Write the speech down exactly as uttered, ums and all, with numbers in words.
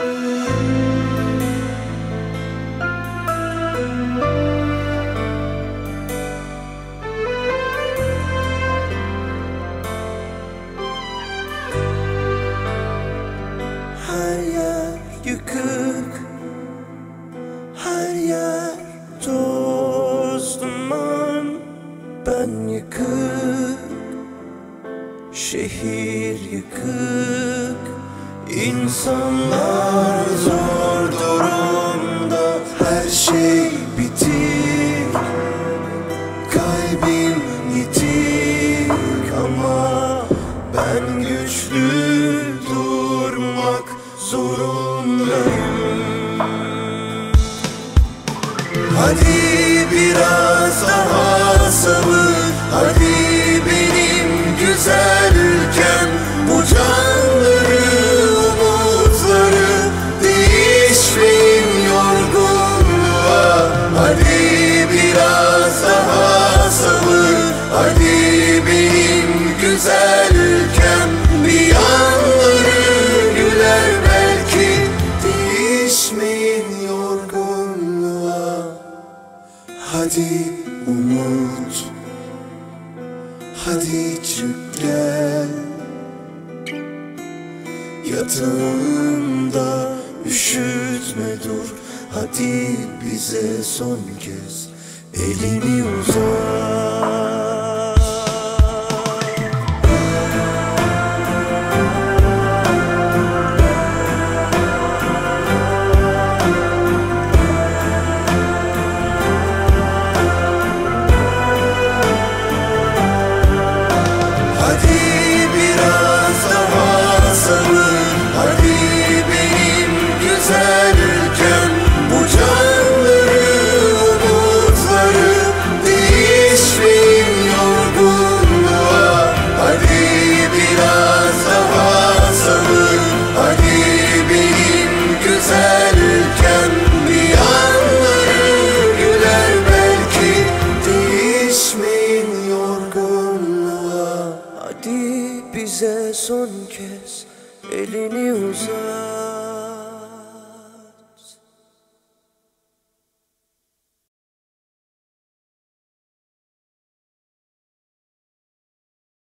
Her yer yıkık, her yer toz duman. Ben yıkık, şehir yıkık, insanlar zor durumda. Her şey bitik, kalbim yitik ama ben güçlü durmak zorundayım. Hadi biraz daha sabır, hadi benim güzel ülkem. Bu canları, umutları değişmeyin yorgunluğa. Hadi biraz daha sabır, hadi benim güzel ülkem. Bir yanları güler belki, değişmeyin yorgunluğa. Hadi umut, hadi çık gel. Yatağında üşütme dur, hadi bize son kez elini uzat. Hadi bize son kez elini uzat.